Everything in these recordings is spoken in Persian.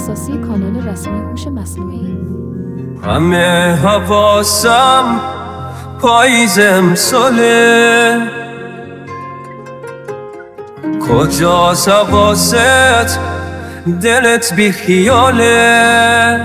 اختصاصی کانال رسمی هوش مصنوعی. همه حواسم پاییز امساله، کجاست حواست دلت بی خیاله؟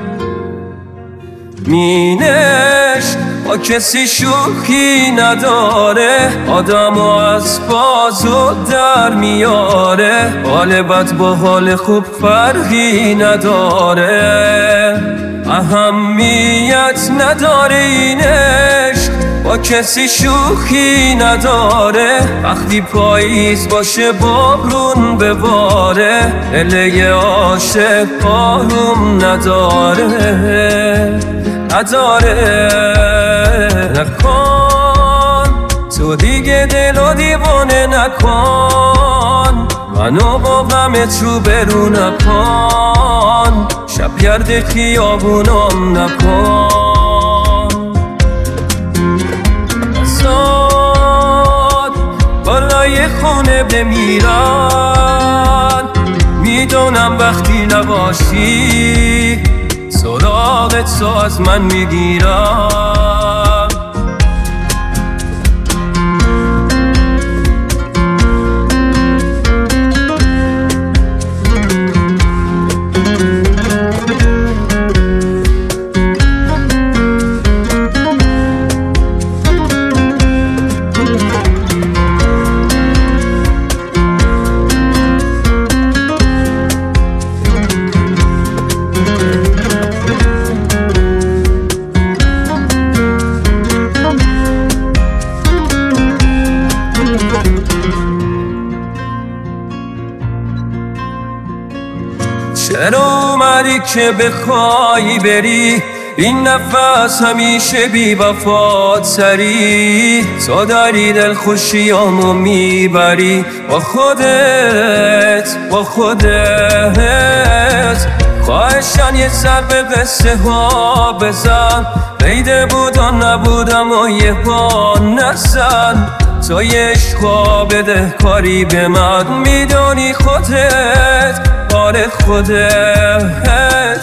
مینش با کسی شوخی نداره، آدمو از بازو در میاره، حال بد با حال خوب فرقی نداره، اهمیت نداره این عشق با کسی شوخی نداره، وقتی پاییز باشه بارون بباره، دل عاشق آروم نداره. نکن تو دیگه دلو دیوانه نکن، منو با غمت رو برو نکن، شب گرد خیابونم نکن. بسات بالای خونه بمیرن، میدونم وقتی نباشی سراغت تو از من میگیرم. چرا اومدی که بخوای بری، این نفس همیشه بی وفات سری، تو داری دل خوشیامو میبری با خودت خواهشان یه سر به قصه ها بزن، بیده بودم نبودم و یه پا نزن، تو یه عشقا بده کاری به من، میدونی خودت بار خودت.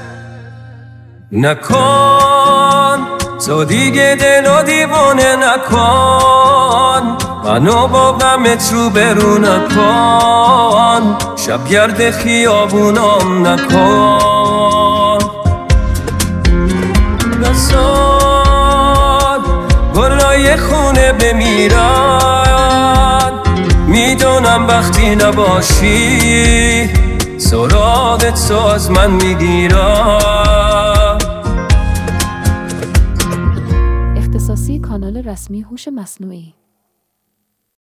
نکن تو دیگه دلو دیوانه نکن، منو با غمت رو برو نکن، شب گرد خیابونم نکن. بسات گلای خونه بمیرن، میدونم وقتی نباشی سراغت تو از من میگیرم. اختصاصی کانال رسمی هوش مصنوعی.